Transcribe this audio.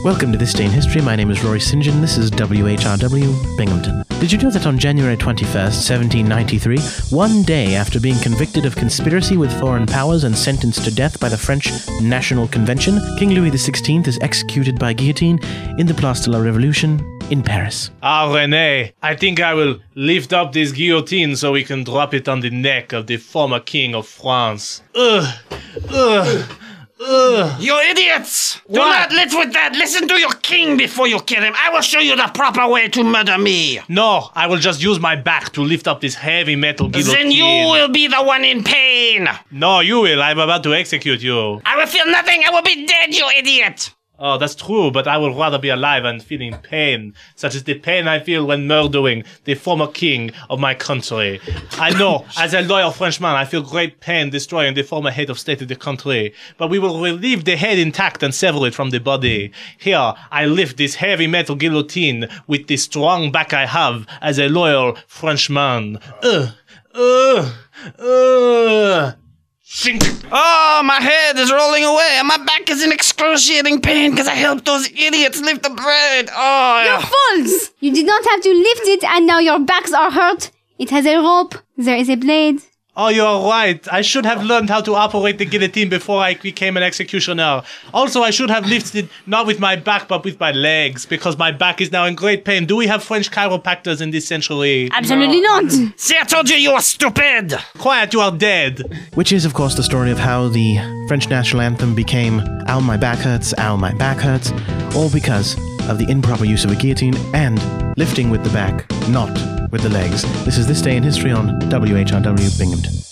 Welcome to This Day in History. My name is Rory St. John. This is WHRW Binghamton. Did you know that on January 21st, 1793, one day after being convicted of conspiracy with foreign powers and sentenced to death by the French National Convention, King Louis XVI is executed by guillotine in the Place de la Révolution in Paris? René, I think I will lift up this guillotine so we can drop it on the neck of the former king of France. You idiots! Do not live with that! Listen to your king before you kill him! I will show you the proper way to murder me! No, I will just use my back to lift up this heavy metal guillotine. Then you will be the one in pain! No, you will. I'm about to execute you. I will feel nothing! I will be dead, you idiot! Oh, that's true, but I would rather be alive and feeling pain, such as the pain I feel when murdering the former king of my country. I know, as a loyal Frenchman, I feel great pain destroying the former head of state of the country, but we will leave the head intact and sever it from the body. Here, I lift this heavy metal guillotine with the strong back I have as a loyal Frenchman. Oh, my head is rolling away and my back is in excruciating pain because I helped those idiots lift the bread. Oh, You're fools! You did not have to lift it and now your backs are hurt. It has a rope. There is a blade. Oh, you're right. I should have learned how to operate the guillotine before I became an executioner. Also, I should have lifted not with my back, but with my legs, because my back is now in great pain. Do we have French chiropractors in this century? Absolutely not. See, I told you are stupid! Quiet, you are dead. Which is, of course, the story of how the French national anthem became Ow, my back hurts, ow, my back hurts, all because of the improper use of a guillotine and lifting with the back, not with the legs. This is This Day in History on WHRW Binghamton.